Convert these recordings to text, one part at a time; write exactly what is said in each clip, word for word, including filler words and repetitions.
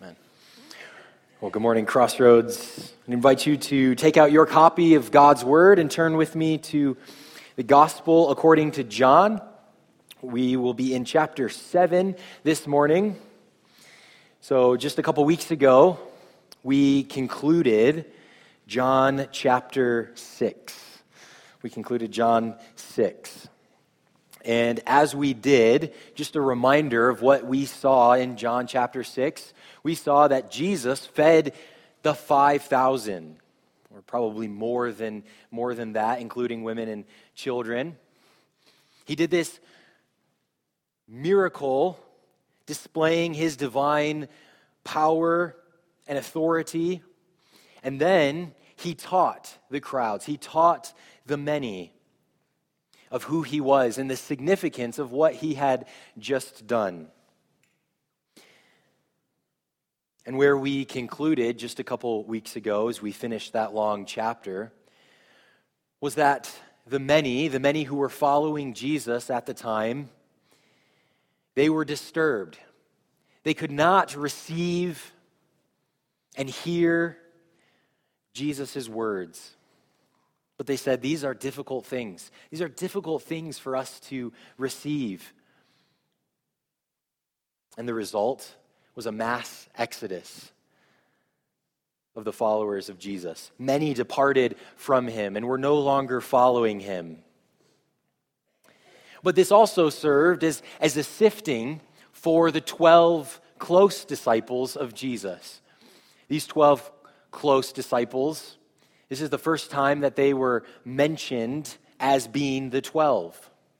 Amen. Well, good morning, Crossroads. I invite you to take out your copy of God's Word and turn with me to the Gospel according to John. We will be in chapter seven this morning. So just a couple weeks ago, we concluded John chapter six. We concluded John six. And as we did, just a reminder of what we saw in John chapter six, we saw that Jesus fed the five thousand, or probably more than, more than that, including women and children. He did this miracle displaying his divine power and authority. And then he taught the crowds, he taught the many of who he was and the significance of what he had just done. And where we concluded just a couple weeks ago as we finished that long chapter was that the many, the many who were following Jesus at the time, they were disturbed. They could not receive and hear Jesus' words. But they said, these are difficult things. These are difficult things for us to receive. And the result was a mass exodus of the followers of Jesus. Many departed from him and were no longer following him. But this also served as, as a sifting for the twelve close disciples of Jesus. These twelve close disciples, this is the first time that they were mentioned as being the twelve.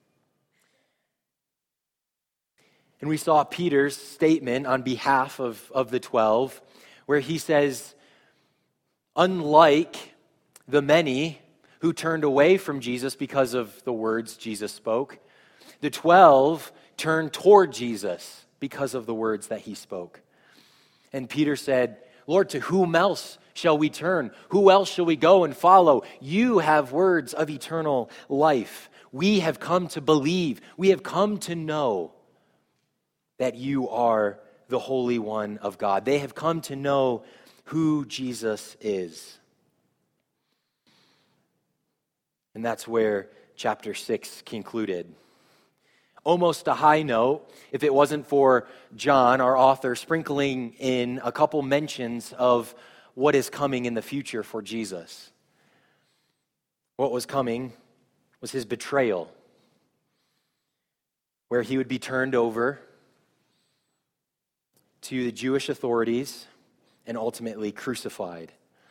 And we saw Peter's statement on behalf of, of the twelve, where he says, unlike the many who turned away from Jesus because of the words Jesus spoke, the twelve turned toward Jesus because of the words that he spoke. And Peter said, Lord, to whom else shall we turn? Who else shall we go and follow? You have words of eternal life. We have come to believe. We have come to know that you are the Holy One of God. They have come to know who Jesus is. And that's where chapter six concluded. Almost a high note, if it wasn't for John, our author, sprinkling in a couple mentions of what is coming in the future for Jesus. What was coming was his betrayal, where he would be turned over to the Jewish authorities and ultimately crucified.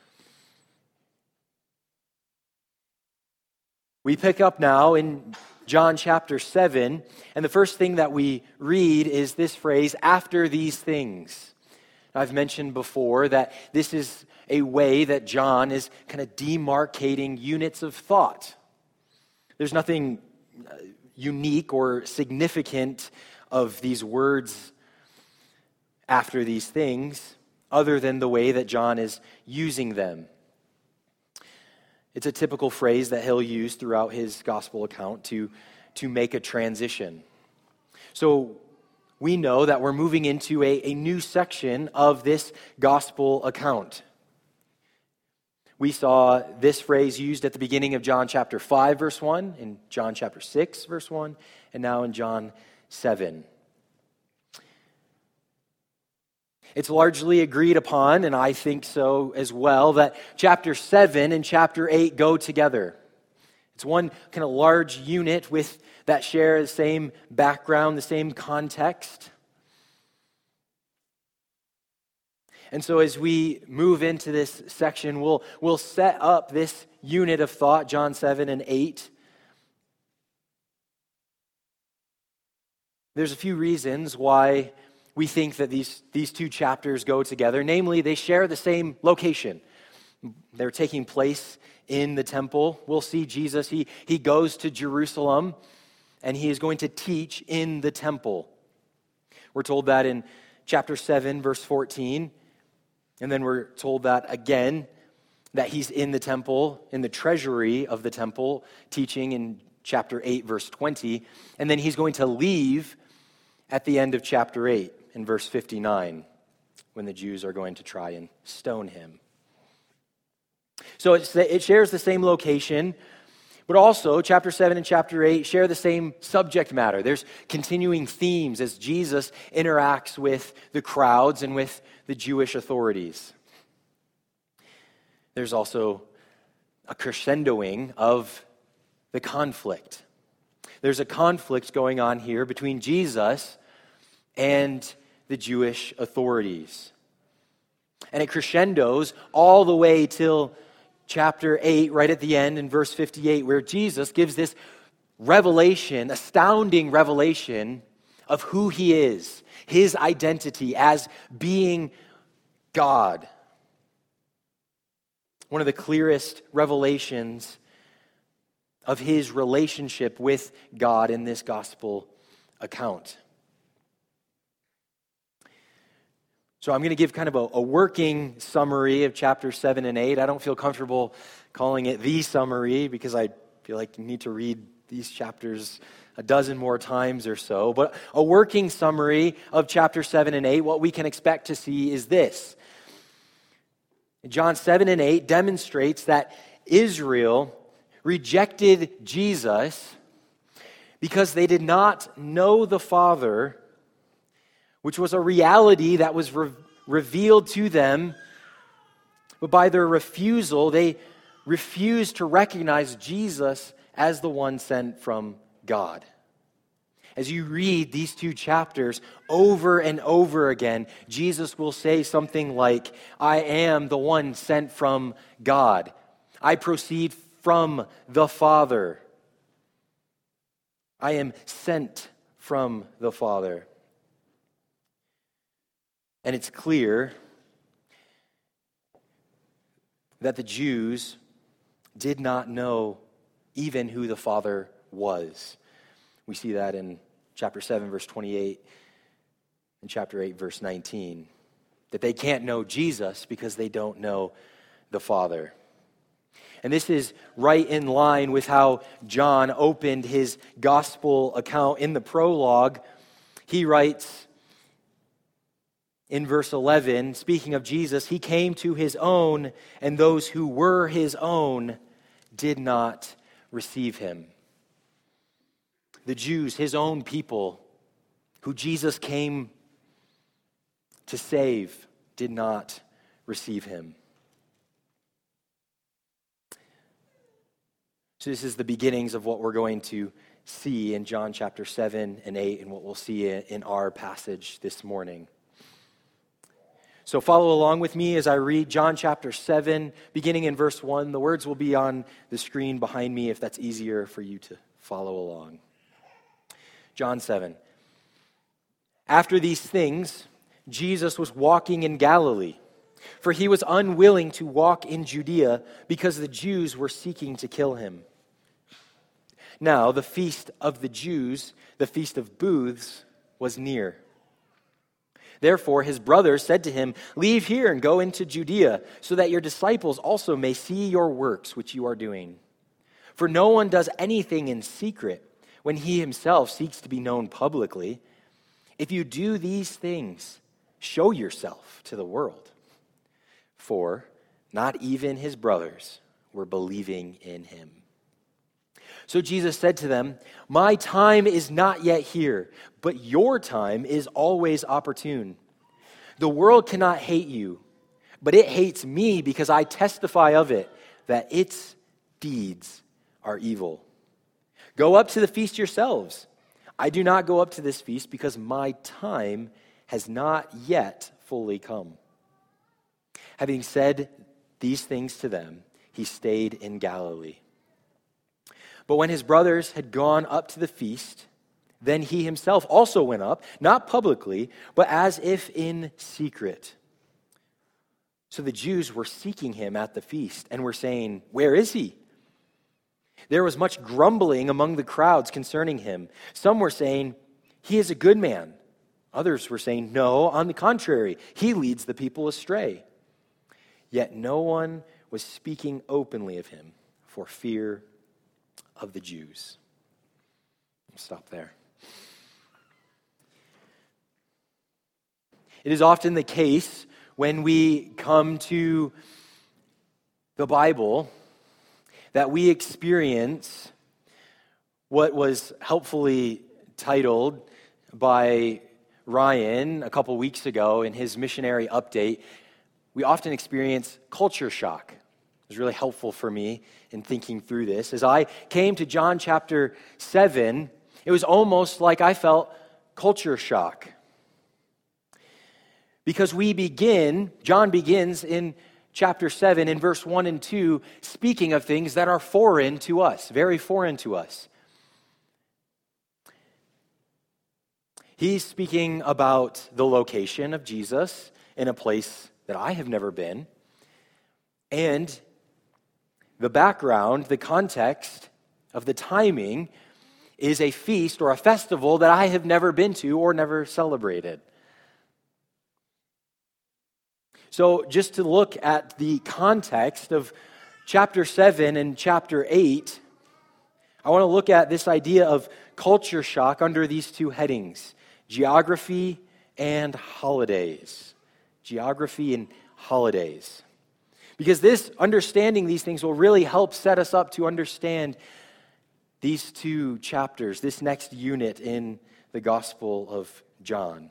We pick up now in John chapter seven, and the first thing that we read is this phrase, after these things. I've mentioned before that this is a way that John is kind of demarcating units of thought. There's nothing unique or significant of these words after these things, other than the way that John is using them. It's a typical phrase that he'll use throughout his gospel account to, to make a transition. So we know that we're moving into a, a new section of this gospel account. We saw this phrase used at the beginning of John chapter five, verse one, in John chapter six, verse one, and now in John seven. It's largely agreed upon, and I think so as well, that chapter seven and chapter eight go together. It's one kind of large unit with that share the same background, the same context. And so as we move into this section, we'll, we'll set up this unit of thought, John seven and eight. There's a few reasons why we think that these, these two chapters go together. Namely, they share the same location. They're taking place in the temple. We'll see Jesus, he, he goes to Jerusalem, and he is going to teach in the temple. We're told that in chapter seven, verse fourteen. And then we're told that again, that he's in the temple, in the treasury of the temple, teaching in chapter eight, verse twenty. And then he's going to leave at the end of chapter eight, in verse fifty-nine. when the Jews are going to try and stone him. So it's, it shares the same location, but also chapter seven and chapter eight share the same subject matter. There's continuing themes as Jesus interacts with the crowds and with the Jewish authorities. There's also a crescendoing of the conflict. There's a conflict going on here between Jesus and the Jewish authorities. And it crescendos all the way till chapter eight, right at the end in verse fifty-eight, where Jesus gives this revelation, astounding revelation of who he is, his identity as being God. One of the clearest revelations of his relationship with God in this gospel account. So I'm going to give kind of a, a working summary of chapters seven and eight. I don't feel comfortable calling it the summary because I feel like you need to read these chapters a dozen more times or so. But a working summary of chapter seven and eight, what we can expect to see is this. John seven and eight demonstrates that Israel rejected Jesus because they did not know the Father, which was a reality that was re- revealed to them, but by their refusal, they refused to recognize Jesus as the one sent from God. As you read these two chapters over and over again, Jesus will say something like, I am the one sent from God. I proceed from the Father. I am sent from the Father. And it's clear that the Jews did not know even who the Father was. We see that in chapter seven, verse twenty-eight, and chapter eight, verse nineteen. That they can't know Jesus because they don't know the Father. And this is right in line with how John opened his gospel account. In the prologue, he writes in verse eleven, speaking of Jesus, he came to his own, and those who were his own did not receive him. The Jews, his own people, who Jesus came to save, did not receive him. So this is the beginnings of what we're going to see in John chapter seven and eight, and what we'll see in our passage this morning. So follow along with me as I read John chapter seven, beginning in verse one. The words will be on the screen behind me if that's easier for you to follow along. John seven. After these things, Jesus was walking in Galilee, for he was unwilling to walk in Judea because the Jews were seeking to kill him. Now, the feast of the Jews, the feast of booths, was near. Therefore, his brothers said to him, "Leave here and go into Judea, so that your disciples also may see your works which you are doing. For no one does anything in secret when he himself seeks to be known publicly. If you do these things, show yourself to the world." For not even his brothers were believing in him. So Jesus said to them, "My time is not yet here, but your time is always opportune. The world cannot hate you, but it hates me because I testify of it, that its deeds are evil. Go up to the feast yourselves. I do not go up to this feast because my time has not yet fully come." Having said these things to them, he stayed in Galilee. But when his brothers had gone up to the feast, then he himself also went up, not publicly, but as if in secret. So the Jews were seeking him at the feast and were saying, "Where is he?" There was much grumbling among the crowds concerning him. Some were saying, "He is a good man." Others were saying, "No, on the contrary, he leads the people astray." Yet no one was speaking openly of him for fear of the Jews. I'll stop there. It is often the case when we come to the Bible that we experience what was helpfully titled by Ryan a couple weeks ago in his missionary update. We often experience culture shock. It was really helpful for me in thinking through this. As I came to John chapter seven, it was almost like I felt culture shock. Because we begin, John begins in chapter seven, in verse one and two, speaking of things that are foreign to us, very foreign to us. He's speaking about the location of Jesus in a place that I have never been, and the background, the context of the timing is a feast or a festival that I have never been to or never celebrated. So just to look at the context of chapter seven and chapter eight, I want to look at this idea of culture shock under these two headings, geography and holidays. Geography and holidays. Because this, understanding these things will really help set us up to understand these two chapters, this next unit in the Gospel of John.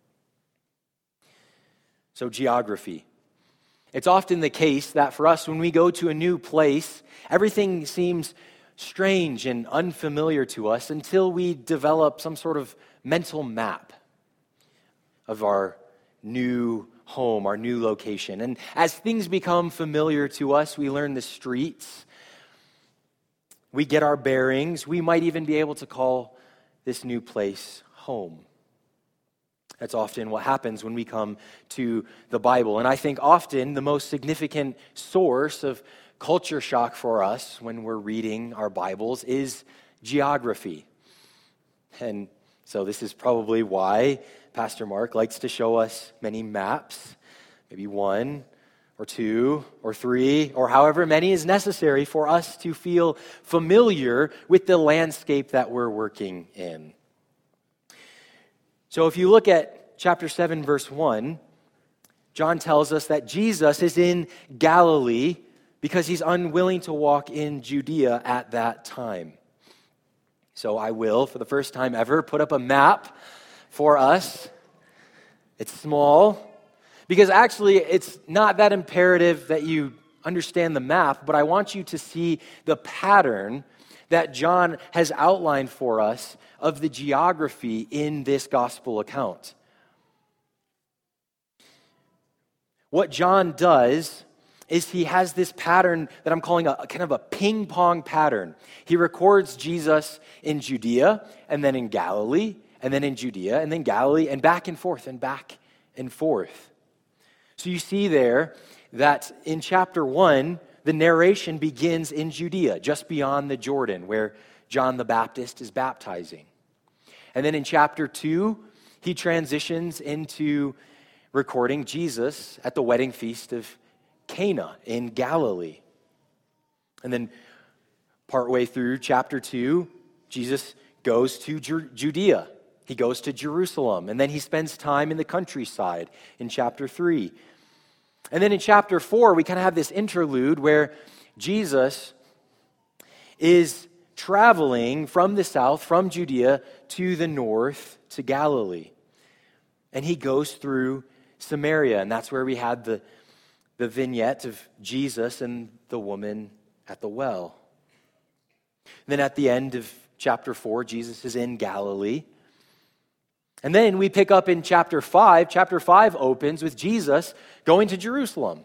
So geography. It's often the case that for us, when we go to a new place, everything seems strange and unfamiliar to us until we develop some sort of mental map of our new home, our new location. And as things become familiar to us, we learn the streets, we get our bearings, we might even be able to call this new place home. That's often what happens when we come to the Bible. And I think often the most significant source of culture shock for us when we're reading our Bibles is geography. And so this is probably why Pastor Mark likes to show us many maps, maybe one or two or three or however many is necessary for us to feel familiar with the landscape that we're working in. So if you look at chapter seven, verse one, John tells us that Jesus is in Galilee because he's unwilling to walk in Judea at that time. So I will, for the first time ever, put up a map for us. It's small, because actually it's not that imperative that you understand the map, but I want you to see the pattern that John has outlined for us of the geography in this gospel account. What John does is he has this pattern that I'm calling a, a kind of a ping pong pattern. He records Jesus in Judea, and then in Galilee, and then in Judea, and then Galilee, and back and forth, and back and forth. So you see there that in chapter one, the narration begins in Judea, just beyond the Jordan, where John the Baptist is baptizing. And then in chapter two, he transitions into recording Jesus at the wedding feast of Cana in Galilee. And then partway through chapter two, Jesus goes to Ju- Judea. He goes to Jerusalem, and then he spends time in the countryside in chapter three. And then in chapter four, we kind of have this interlude where Jesus is traveling from the south, from Judea, to the north, to Galilee. And he goes through Samaria, and that's where we had the, the vignette of Jesus and the woman at the well. Then at the end of chapter four, Jesus is in Galilee. And then we pick up in chapter five. Chapter five opens with Jesus going to Jerusalem.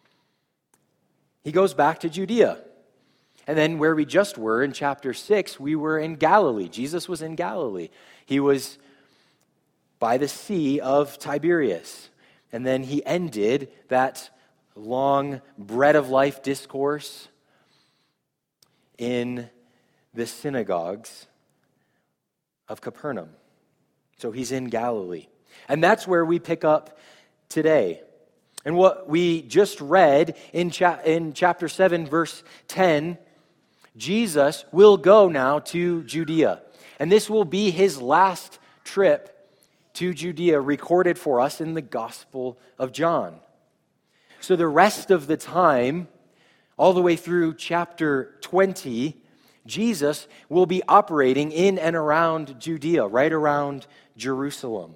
He goes back to Judea. And then where we just were in chapter six, we were in Galilee. Jesus was in Galilee. He was by the Sea of Tiberias. And then he ended that long bread of life discourse in the synagogues of Capernaum. So he's in Galilee. And that's where we pick up today. And what we just read in, cha- in chapter seven, verse ten, Jesus will go now to Judea. And this will be his last trip to Judea recorded for us in the Gospel of John. So the rest of the time, all the way through chapter twenty, Jesus will be operating in and around Judea, right around Jerusalem,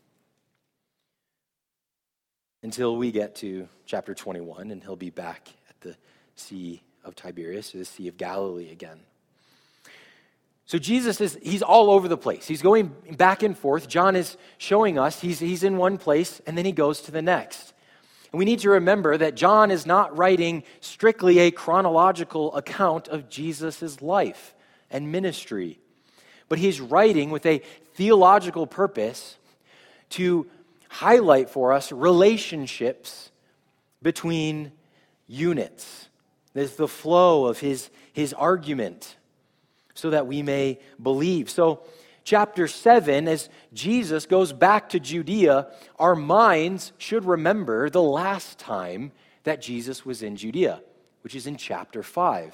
until we get to chapter twenty-one, and he'll be back at the Sea of Tiberias, or the Sea of Galilee again. So Jesus is, he's all over the place. He's going back and forth. John is showing us he's, he's in one place, and then he goes to the next. And we need to remember that John is not writing strictly a chronological account of Jesus' life and ministry, but he's writing with a theological purpose to highlight for us relationships between units. There's the flow of his, his argument so that we may believe. So chapter seven, as Jesus goes back to Judea, our minds should remember the last time that Jesus was in Judea, which is in chapter five.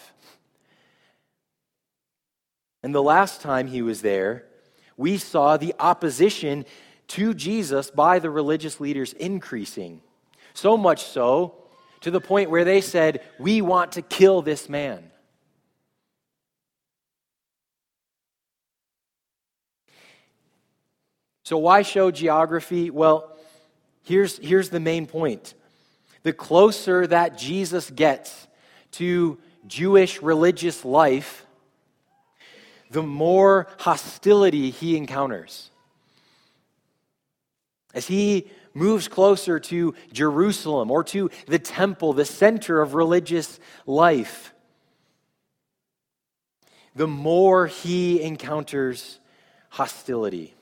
And the last time he was there, we saw the opposition to Jesus by the religious leaders increasing. So much so, to the point where they said, "We want to kill this man." So why show geography? Well, here's, here's the main point. The closer that Jesus gets to Jewish religious life, the more hostility he encounters. As he moves closer to Jerusalem or to the temple, the center of religious life, the more he encounters hostility.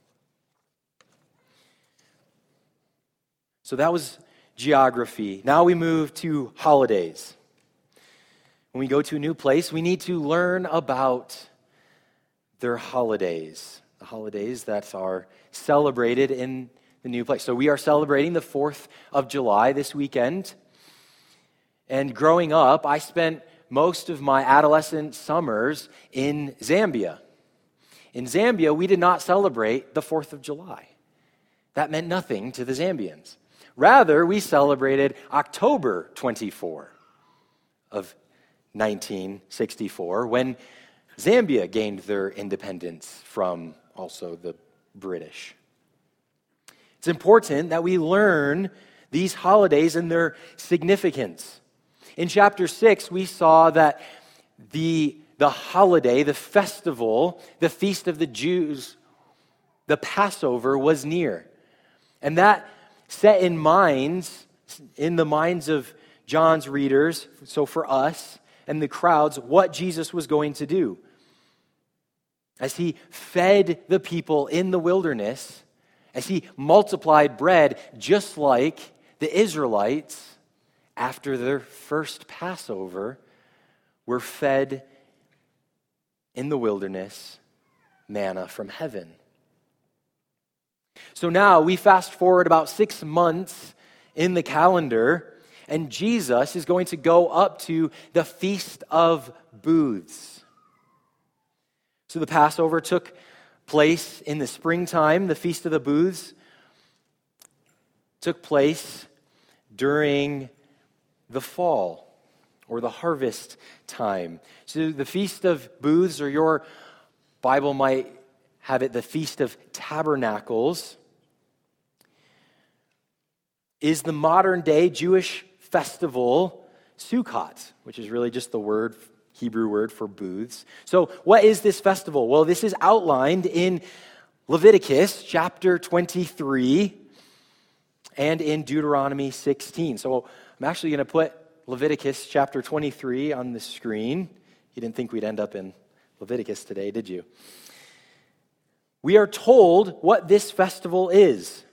So that was geography. Now we move to holidays. When we go to a new place, we need to learn about their holidays, the holidays that are celebrated in the new place. So we are celebrating the fourth of July this weekend. And growing up, I spent most of my adolescent summers in Zambia. In Zambia, we did not celebrate the fourth of July. That meant nothing to the Zambians. Rather, we celebrated October twenty-fourth of nineteen sixty-four, when Zambia gained their independence from also the British. It's important that we learn these holidays and their significance. In chapter six, we saw that the, the holiday, the festival, the feast of the Jews, the Passover, was near. And that set in minds, in the minds of John's readers, so for us and the crowds, what Jesus was going to do. As he fed the people in the wilderness, as he multiplied bread, just like the Israelites, after their first Passover, were fed in the wilderness manna from heaven. So now we fast forward about six months in the calendar, and Jesus is going to go up to the Feast of Booths. So the Passover took place in the springtime. The Feast of the Booths took place during the fall or the harvest time. So the Feast of Booths, or your Bible might have it the Feast of Tabernacles, is the modern day Jewish festival Sukkot, which is really just the word, Hebrew word for booths. So what is this festival? Well, this is outlined in Leviticus chapter twenty-three and in Deuteronomy sixteen. So I'm actually going to put Leviticus chapter twenty-three on the screen. You didn't think we'd end up in Leviticus today, did you? We are told what this festival is.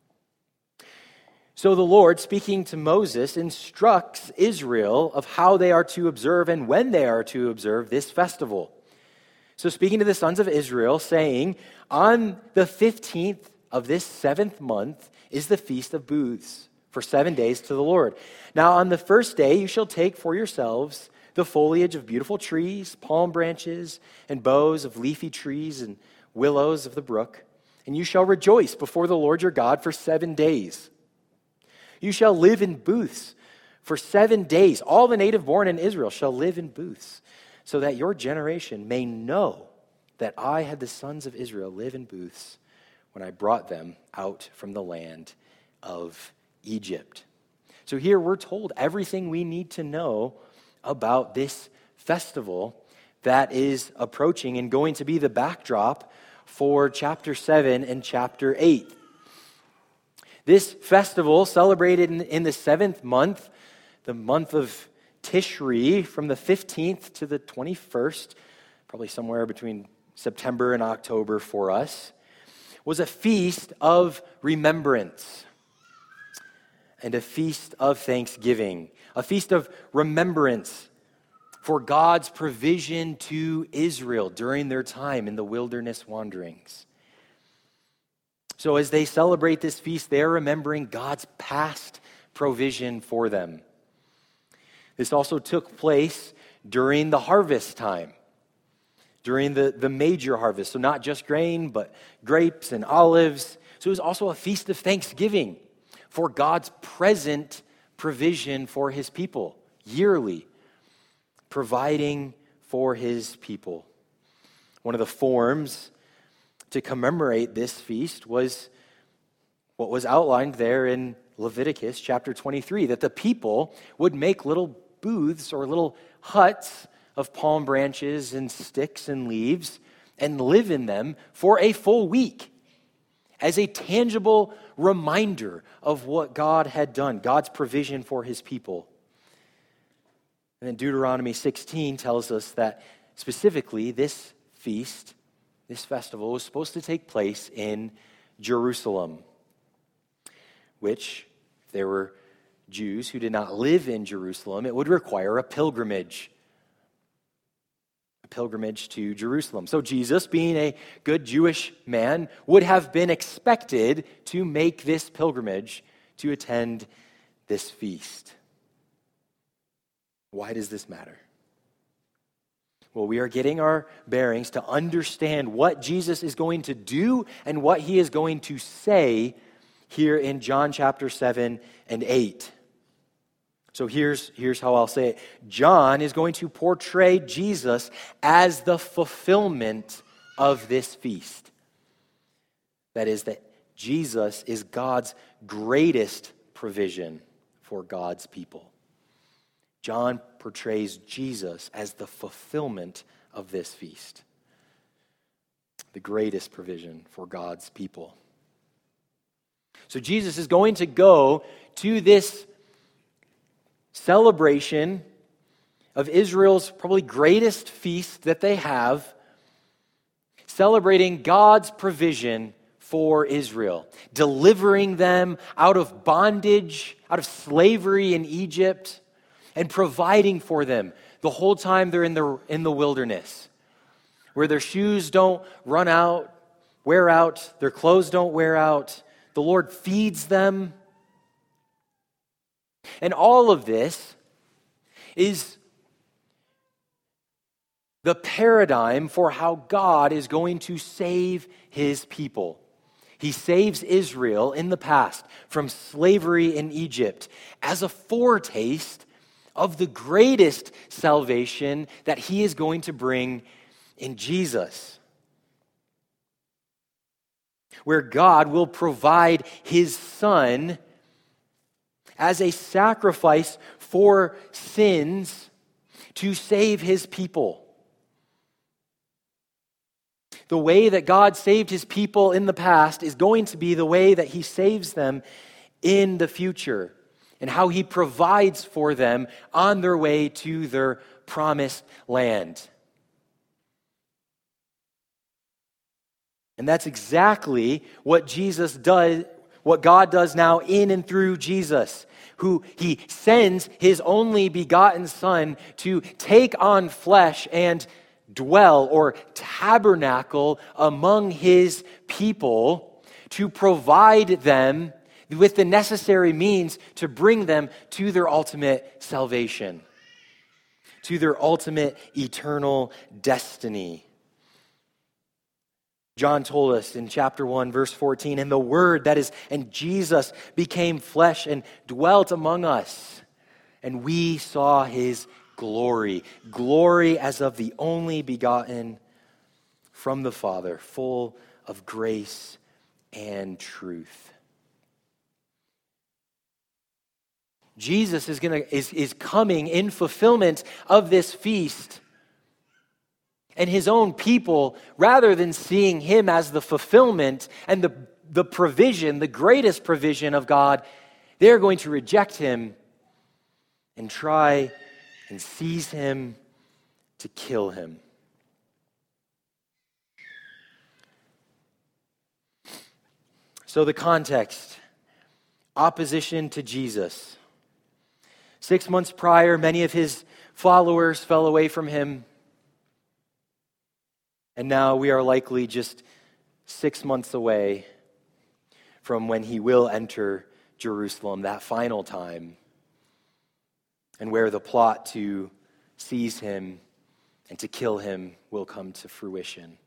So the Lord, speaking to Moses, instructs Israel of how they are to observe and when they are to observe this festival. So speaking to the sons of Israel, saying, on the fifteenth of this seventh month is the Feast of Booths, for seven days to the Lord. Now on the first day you shall take for yourselves the foliage of beautiful trees, palm branches, and boughs of leafy trees, and willows of the brook, and you shall rejoice before the Lord your God for seven days. You shall live in booths for seven days. All the native born in Israel shall live in booths, so that your generation may know that I had the sons of Israel live in booths when I brought them out from the land of Egypt. So here we're told everything we need to know about this festival that is approaching and going to be the backdrop for chapter seven and chapter eight. This festival, celebrated in, in the seventh month, the month of Tishri, from the fifteenth to the twenty-first, probably somewhere between September and October for us, was a feast of remembrance and a feast of thanksgiving, a feast of remembrance for God's provision to Israel during their time in the wilderness wanderings. So as they celebrate this feast, they're remembering God's past provision for them. This also took place during the harvest time, during the, the major harvest. So not just grain, but grapes and olives. So it was also a feast of thanksgiving for God's present provision for his people, yearly, providing for his people. One of the forms to commemorate this feast was what was outlined there in Leviticus chapter twenty-three, that the people would make little booths or little huts of palm branches and sticks and leaves and live in them for a full week as a tangible reminder of what God had done, God's provision for his people. And then Deuteronomy sixteen tells us that specifically this feast, this festival, was supposed to take place in Jerusalem, which, if there were Jews who did not live in Jerusalem, it would require a pilgrimage. A pilgrimage to Jerusalem. So Jesus, being a good Jewish man, would have been expected to make this pilgrimage to attend this feast. Why does this matter? Well, we are getting our bearings to understand what Jesus is going to do and what he is going to say here in John chapter seven and eight. So here's, here's how I'll say it. John is going to portray Jesus as the fulfillment of this feast. That is, that Jesus is God's greatest provision for God's people. John portrays Jesus as the fulfillment of this feast, the greatest provision for God's people. So Jesus is going to go to this celebration of Israel's probably greatest feast that they have, celebrating God's provision for Israel, delivering them out of bondage, out of slavery in Egypt, and providing for them the whole time they're in the, in the wilderness, where their shoes don't run out, wear out, their clothes don't wear out. The Lord feeds them. And all of this is the paradigm for how God is going to save his people. He saves Israel in the past from slavery in Egypt as a foretaste of the greatest salvation that he is going to bring in Jesus, where God will provide his Son as a sacrifice for sins to save his people. The way that God saved his people in the past is going to be the way that he saves them in the future, and how he provides for them on their way to their promised land. And that's exactly what Jesus does, what God does now in and through Jesus, who he sends his only begotten Son to take on flesh and dwell or tabernacle among his people, to provide them with the necessary means to bring them to their ultimate salvation, to their ultimate eternal destiny. John told us in chapter one, verse fourteen, and the Word, that is, and Jesus became flesh and dwelt among us, and we saw his glory, glory as of the only begotten from the Father, full of grace and truth. Jesus is gonna is, is coming in fulfillment of this feast. And his own people, rather than seeing him as the fulfillment and the, the provision, the greatest provision of God, they're going to reject him and try and seize him to kill him. So the context, opposition to Jesus. Six months prior, many of his followers fell away from him. And now we are likely just six months away from when he will enter Jerusalem, that final time, and where the plot to seize him and to kill him will come to fruition.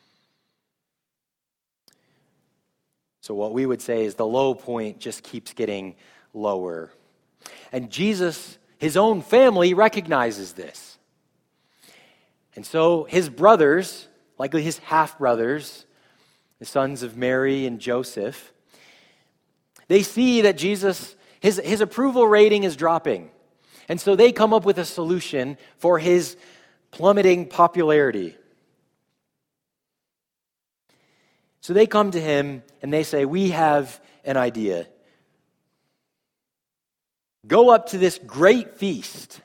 So what we would say is the low point just keeps getting lower. And Jesus, his own family, recognizes this. And so his brothers, likely his half-brothers, the sons of Mary and Joseph, they see that Jesus, his, his approval rating is dropping. And so they come up with a solution for his plummeting popularity. So they come to him and they say, we have an idea. Go up to this great feast.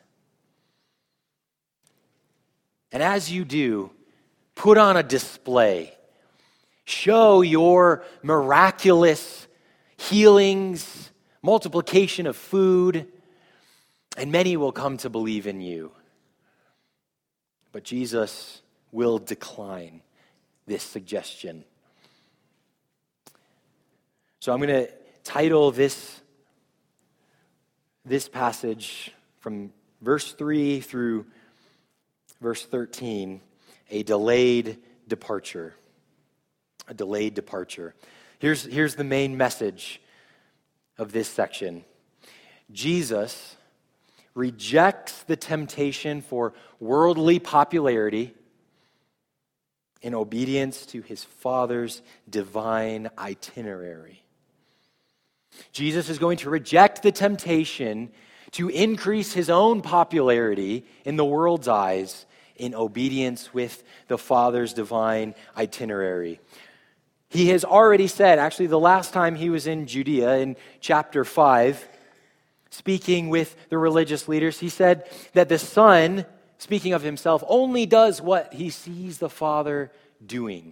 And as you do, put on a display. Show your miraculous healings, multiplication of food, and many will come to believe in you. But Jesus will decline this suggestion. So I'm going to title this, this passage from verse three through verse thirteen, A delayed departure. A delayed departure. Here's, here's the main message of this section. Jesus rejects the temptation for worldly popularity in obedience to his Father's divine itinerary. Jesus is going to reject the temptation to increase his own popularity in the world's eyes in obedience with the Father's divine itinerary. He has already said, actually the last time he was in Judea in chapter five, speaking with the religious leaders, he said that the Son, speaking of himself, only does what he sees the Father doing.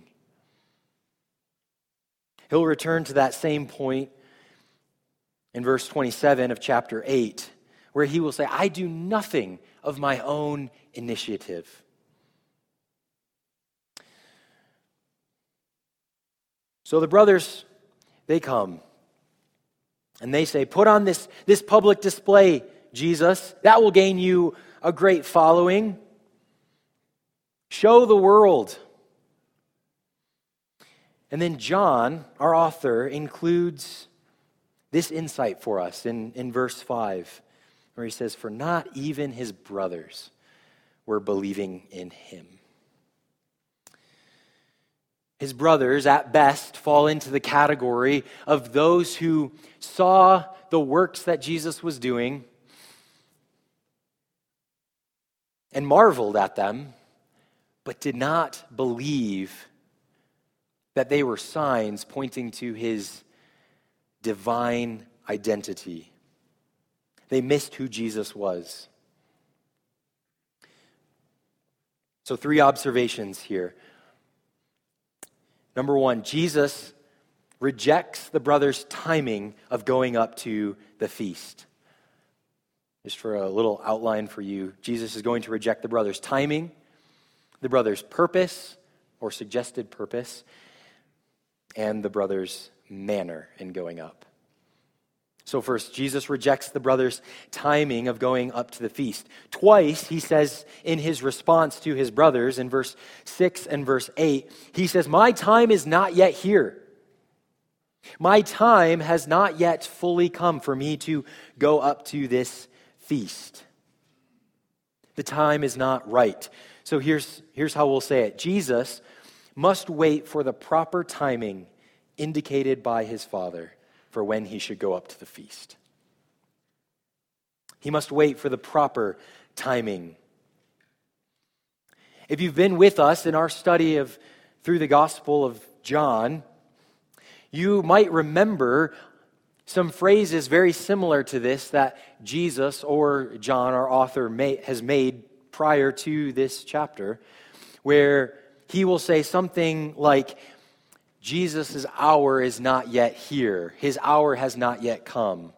He'll return to that same point in verse twenty-seven of chapter eight, where he will say, I do nothing of my own initiative. So the brothers, they come, and they say, put on this, this public display, Jesus. That will gain you a great following. Show the world. And then John, our author, includes this insight for us in, in verse five, where he says, for not even his brothers were believing in him. His brothers, at best, fall into the category of those who saw the works that Jesus was doing and marveled at them, but did not believe that they were signs pointing to his divine identity. They missed who Jesus was. So three observations here. Number one, Jesus rejects the brothers' timing of going up to the feast. Just for a little outline for you, Jesus is going to reject the brothers' timing, the brothers' purpose or suggested purpose, and the brothers' manner in going up. So first, Jesus rejects the brothers' timing of going up to the feast. Twice, he says in his response to his brothers, in verse six and verse eight, he says, "My time is not yet here. My time has not yet fully come for me to go up to this feast. The time is not right." So here's, here's how we'll say it. Jesus must wait for the proper timing indicated by his Father for when he should go up to the feast. He must wait for the proper timing. If you've been with us in our study of through the Gospel of John, you might remember some phrases very similar to this that Jesus or John, our author, may, has made prior to this chapter, where he will say something like, Jesus' hour is not yet here. His hour has not yet come.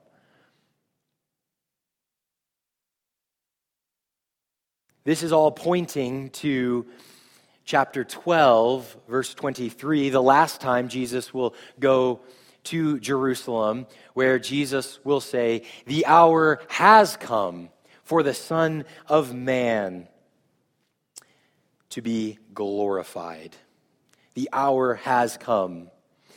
This is all pointing to chapter twelve, verse twenty-three, the last time Jesus will go to Jerusalem, where Jesus will say, "The hour has come for the Son of Man to be glorified." The hour has come.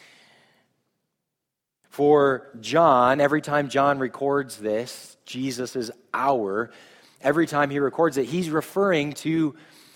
For John, every time John records this, Jesus' hour, every time he records it, he's referring to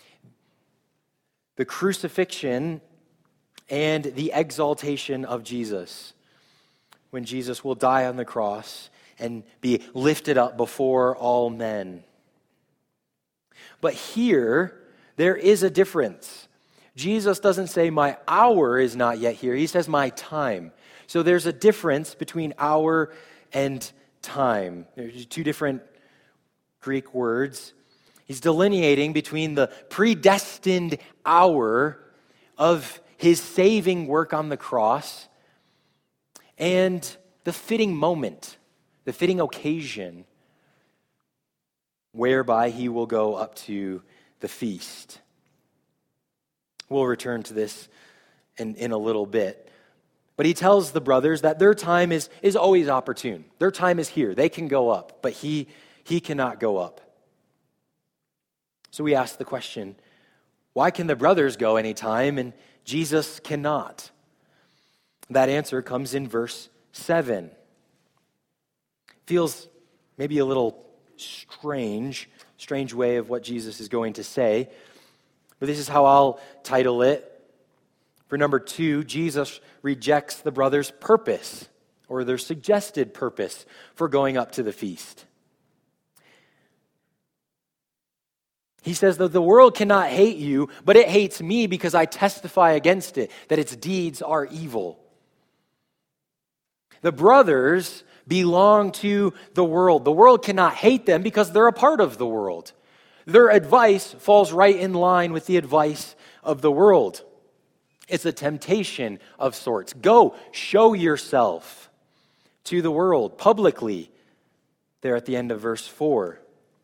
the crucifixion and the exaltation of Jesus, when Jesus will die on the cross and be lifted up before all men. But here, there is a difference. Jesus doesn't say, "My hour is not yet here." He says, "My time." So there's a difference between hour and time. There's two different Greek words. He's delineating between the predestined hour of his saving work on the cross and the fitting moment, the fitting occasion whereby he will go up to the feast. We'll return to this in, in a little bit. But he tells the brothers that their time is, is always opportune. Their time is here. They can go up, but he, he cannot go up. So we ask the question, why can the brothers go anytime and Jesus cannot? That answer comes in verse seven. Feels maybe a little strange, strange way of what Jesus is going to say. But this is how I'll title it. For number two, Jesus rejects the brothers' purpose, or their suggested purpose, for going up to the feast. He says that the world cannot hate you, but it hates me because I testify against it, that its deeds are evil. The brothers belong to the world. The world cannot hate them because they're a part of the world. Their advice falls right in line with the advice of the world. It's a temptation of sorts. Go, show yourself to the world publicly. There at the end of verse four.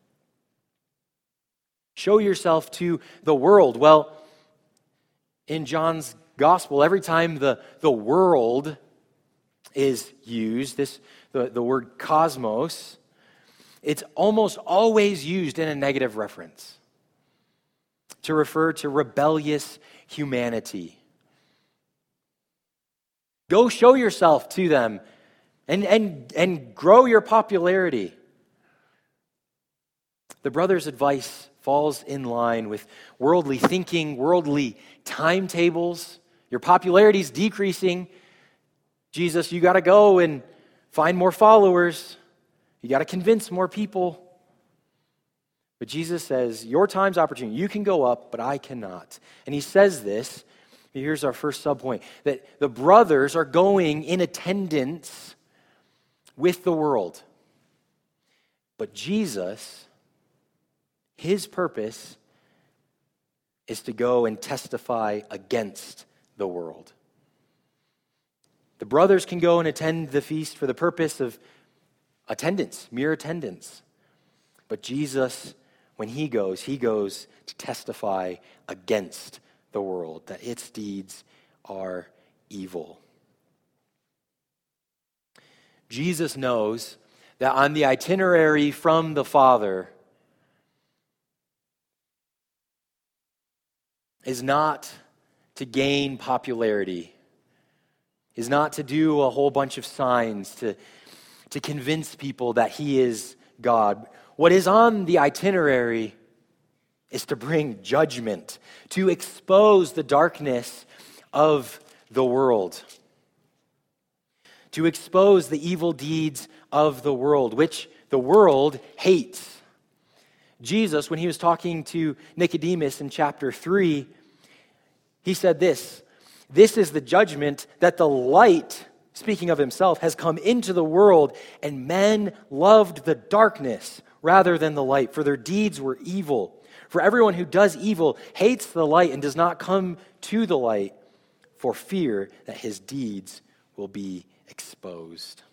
Show yourself to the world. Well, in John's gospel, every time the, the world is used, this the, the word cosmos, it's almost always used in a negative reference to refer to rebellious humanity. Go show yourself to them and, and, and grow your popularity. The brothers' advice falls in line with worldly thinking, worldly timetables. Your popularity is decreasing. Jesus, you got to go and find more followers. You got to convince more people. But Jesus says, your time's opportune. You can go up, but I cannot. And he says this. Here's our first subpoint, that the brothers are going in attendance with the world. But Jesus, his purpose is to go and testify against the world. The brothers can go and attend the feast for the purpose of attendance, mere attendance. But Jesus, when he goes, he goes to testify against the world, that its deeds are evil. Jesus knows that on the itinerary from the Father is not to gain popularity, is not to do a whole bunch of signs to, to convince people that he is God. What is on the itinerary is to bring judgment, to expose the darkness of the world, to expose the evil deeds of the world, which the world hates. Jesus, when he was talking to Nicodemus in chapter three, he said this, "This is the judgment that the light," speaking of himself, "has come into the world, and men loved the darkness rather than the light, for their deeds were evil. For everyone who does evil hates the light and does not come to the light, for fear that his deeds will be exposed."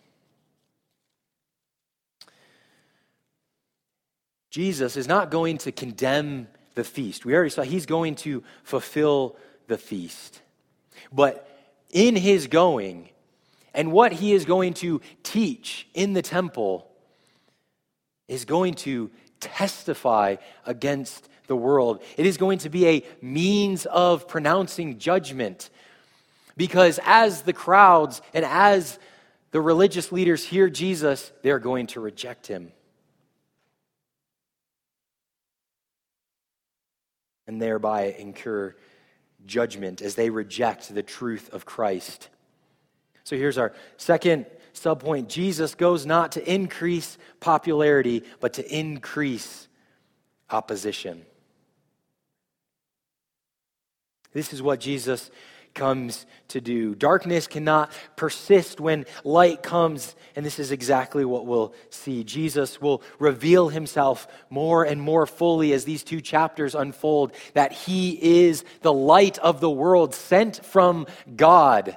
Jesus is not going to condemn the feast. We already saw he's going to fulfill the feast. But in his going, and what he is going to teach in the temple is going to testify against the world. It is going to be a means of pronouncing judgment. Because as the crowds and as the religious leaders hear Jesus, they're going to reject him. And thereby incur judgment as they reject the truth of Christ. So here's our second subpoint. Jesus goes not to increase popularity, but to increase opposition. This is what Jesus comes to do. Darkness cannot persist when light comes, and this is exactly what we'll see. Jesus will reveal himself more and more fully as these two chapters unfold, that he is the light of the world sent from God.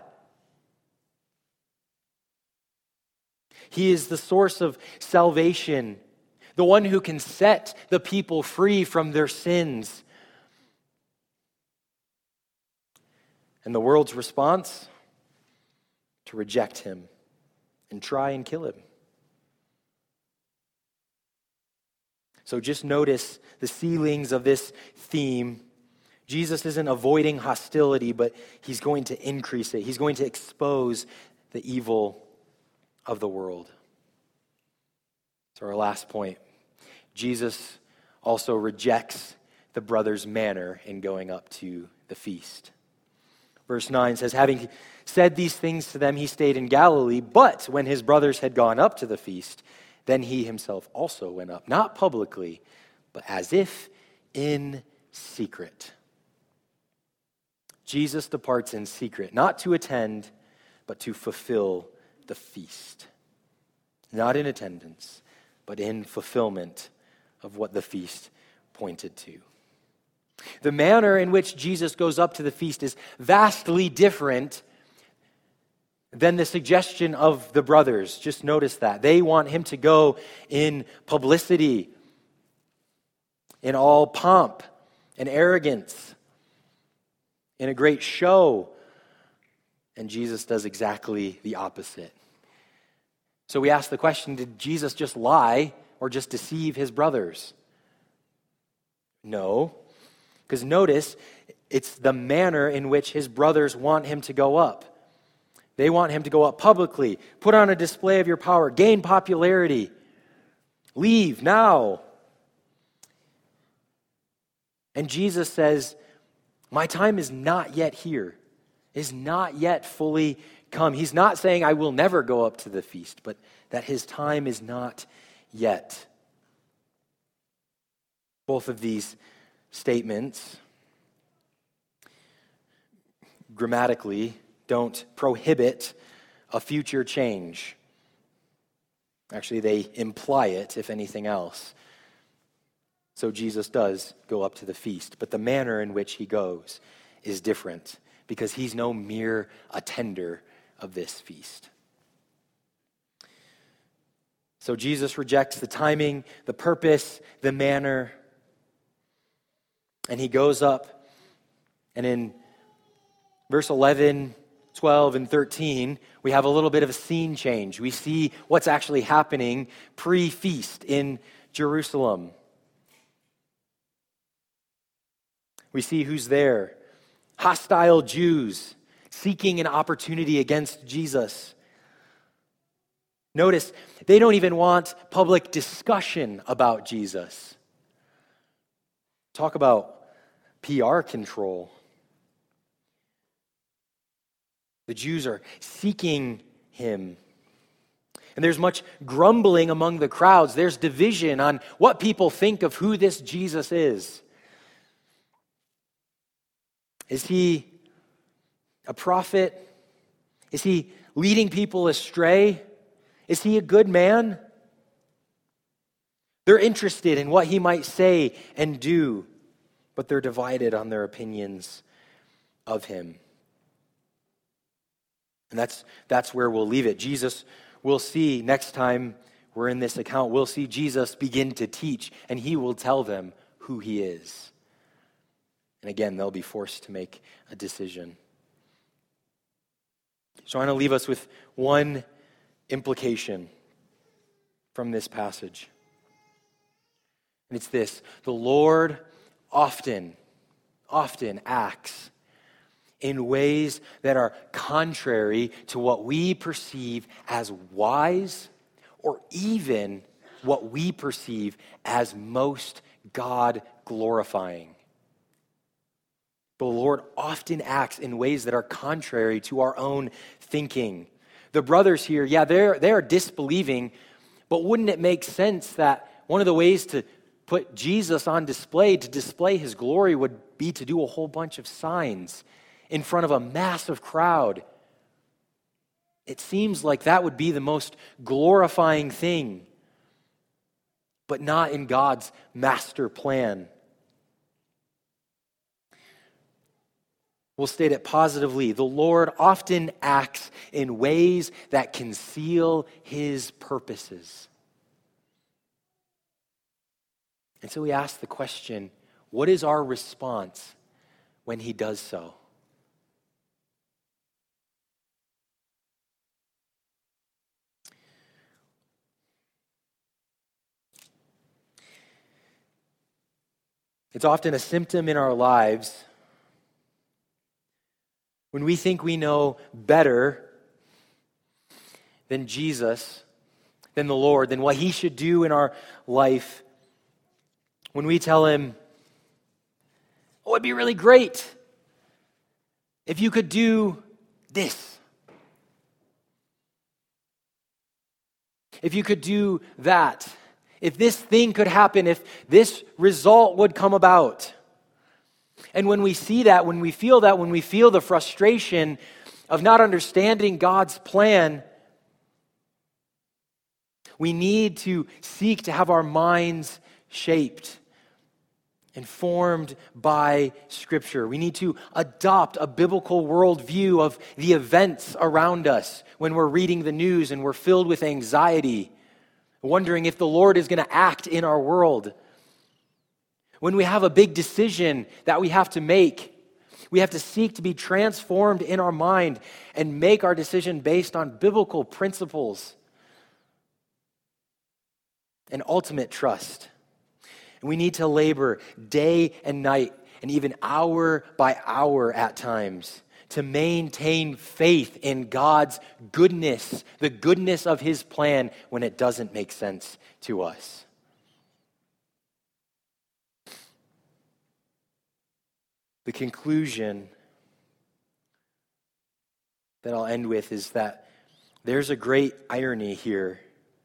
He is the source of salvation, the one who can set the people free from their sins. And the world's response? To reject him and try and kill him. So just notice the ceilings of this theme. Jesus isn't avoiding hostility, but he's going to increase it. He's going to expose the evil of the world. So our last point. Jesus also rejects the brothers' manner in going up to the feast. Verse nine says, having said these things to them, he stayed in Galilee, but when his brothers had gone up to the feast, then he himself also went up, not publicly, but as if in secret. Jesus departs in secret, not to attend, but to fulfill the feast. Not in attendance, but in fulfillment of what the feast pointed to. The manner in which Jesus goes up to the feast is vastly different than the suggestion of the brothers. Just notice that. They want him to go in publicity, in all pomp and arrogance, in a great show. And Jesus does exactly the opposite. So we ask the question, did Jesus just lie or just deceive his brothers? No. Because notice, it's the manner in which his brothers want him to go up. They want him to go up publicly, put on a display of your power, gain popularity, leave now. And Jesus says, my time is not yet here, is not yet fully come. He's not saying I will never go up to the feast, but that his time is not yet. Both of these statements grammatically don't prohibit a future change. Actually, they imply it, if anything else. So Jesus does go up to the feast, but the manner in which he goes is different because he's no mere attender of this feast. So Jesus rejects the timing, the purpose, the manner. And he goes up, and in verse eleven twelve and thirteen, we have a little bit of a scene change. We see what's actually happening pre-feast in Jerusalem. We see who's there. Hostile Jews seeking an opportunity against Jesus. Notice, they don't even want public discussion about Jesus. Talk about P R control. The Jews are seeking him. And there's much grumbling among the crowds. There's division on what people think of who this Jesus is. Is he a prophet? Is he leading people astray? Is he a good man? They're interested in what he might say and do, but they're divided on their opinions of him. And that's, that's where we'll leave it. Jesus, we'll see next time we're in this account, we'll see Jesus begin to teach, and he will tell them who he is. And again, they'll be forced to make a decision. So I want to leave us with one implication from this passage. And it's this: the Lord often, often acts in ways that are contrary to what we perceive as wise, or even what we perceive as most God-glorifying. The Lord often acts in ways that are contrary to our own thinking. The brothers here, yeah, they're, they're disbelieving, but wouldn't it make sense that one of the ways to put Jesus on display, to display his glory, would be to do a whole bunch of signs in front of a massive crowd? It seems like that would be the most glorifying thing, but not in God's master plan. We'll state it positively. The Lord often acts in ways that conceal his purposes. And so we ask the question, what is our response when he does so? It's often a symptom in our lives when we think we know better than Jesus, than the Lord, than what he should do in our life. When we tell him, oh, it'd be really great if you could do this. If you could do that. If this thing could happen, if this result would come about. And when we see that, when we feel that, when we feel the frustration of not understanding God's plan, we need to seek to have our minds shaped and formed by Scripture. We need to adopt a biblical worldview of the events around us when we're reading the news and we're filled with anxiety, wondering if the Lord is going to act in our world. When we have a big decision that we have to make, we have to seek to be transformed in our mind and make our decision based on biblical principles and ultimate trust. And we need to labor day and night and even hour by hour at times to maintain faith in God's goodness, the goodness of his plan when it doesn't make sense to us. The conclusion that I'll end with is that there's a great irony here.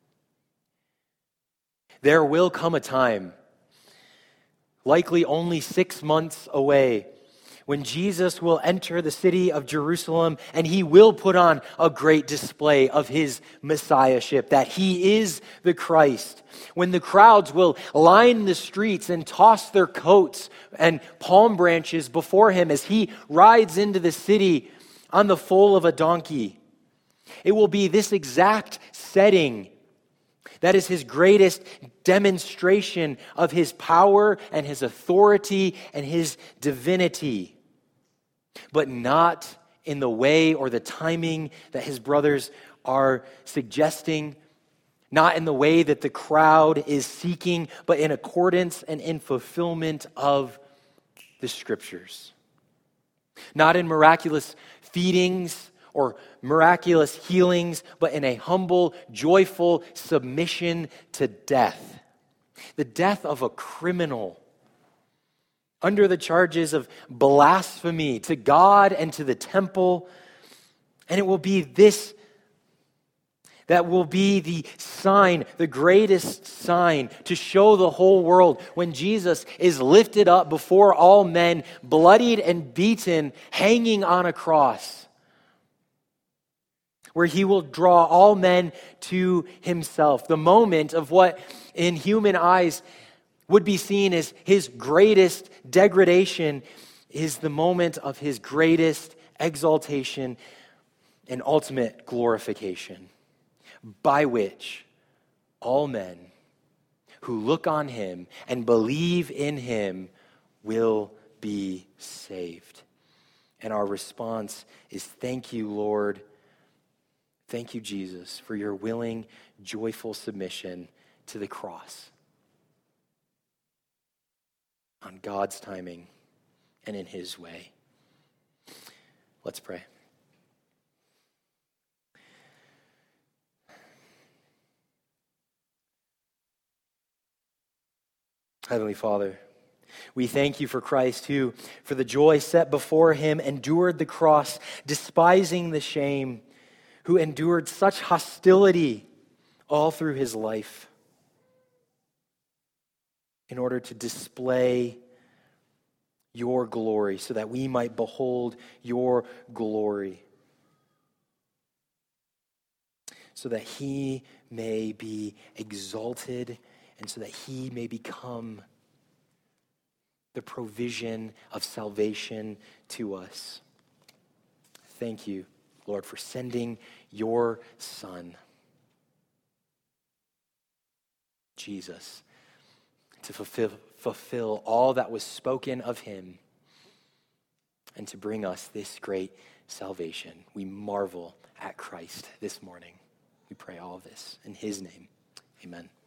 There will come a time, likely only six months away, when Jesus will enter the city of Jerusalem and he will put on a great display of his messiahship, that he is the Christ. When the crowds will line the streets and toss their coats and palm branches before him as he rides into the city on the foal of a donkey. It will be this exact setting that is his greatest demonstration of his power and his authority and his divinity. But not in the way or the timing that his brothers are suggesting, not in the way that the crowd is seeking, but in accordance and in fulfillment of the Scriptures. Not in miraculous feedings or miraculous healings, but in a humble, joyful submission to death. The death of a criminal under the charges of blasphemy to God and to the temple. And it will be this that will be the sign, the greatest sign to show the whole world when Jesus is lifted up before all men, bloodied and beaten, hanging on a cross, where he will draw all men to himself. The moment of what in human eyes would be seen as his greatest degradation is the moment of his greatest exaltation and ultimate glorification, by which all men who look on him and believe in him will be saved. And our response is, thank you, Lord. Thank you, Jesus, for your willing, joyful submission to the cross on God's timing and in his way. Let's pray. Heavenly Father, we thank you for Christ who, for the joy set before him, endured the cross, despising the shame, who endured such hostility all through his life in order to display your glory so that we might behold your glory, so that he may be exalted and so that he may become the provision of salvation to us. Thank you, Lord, for sending your Son, Jesus, to fulfill, fulfill all that was spoken of him and to bring us this great salvation. We marvel at Christ this morning. We pray all of this in his name. Amen.